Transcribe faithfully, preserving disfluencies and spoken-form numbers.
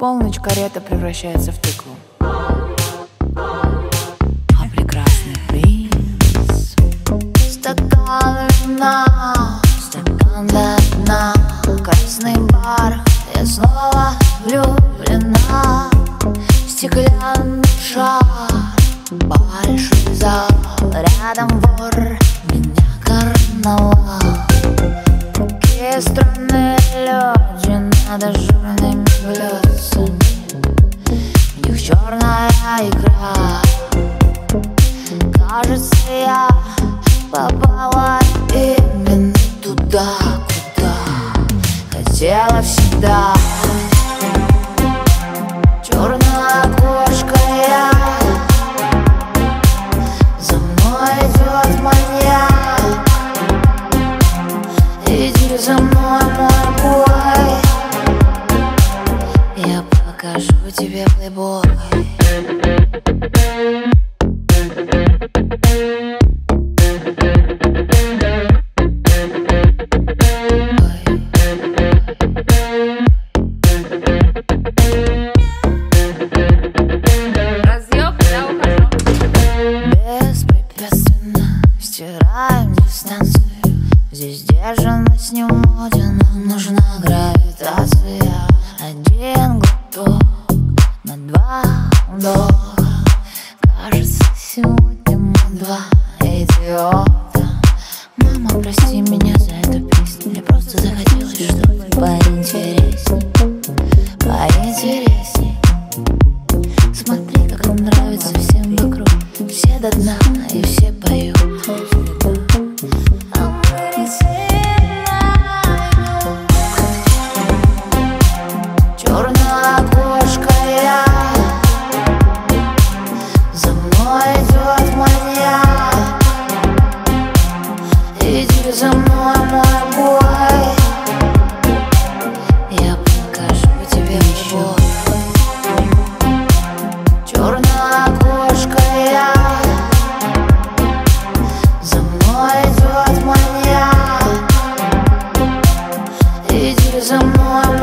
полночь карета превращается в тыкву, а прекрасный принц. Стакан вина, стакан до дна, красный бар, я снова влюблена. Стеклянный шар, большой зал, рядом вор, меня карнавал. Такие странные люди над ажурными блюдцами, в них черная игра. Кажется, я попала именно туда, куда хотела всегда. Черная кошка я, за мной идет маньяк. Иди за мной, мой бой, я покажу тебе плейбой. Стираем дистанцию, здесь сдержанность не моден, нам нужна гравитация. Один глоток на два вдоха, кажется, сегодня мы два идиота. Мама, прости меня за эту песню, мне просто захотелось что-то поинтересней, поинтересней. Смотри, как им нравится всем вокруг, все до дна и все поют. Черная кошка я, за мной идет маньяк. Иди за мной, мой бой, я покажу тебе любовь. Черная кошка я, за мной идет маньяк. Иди за мной.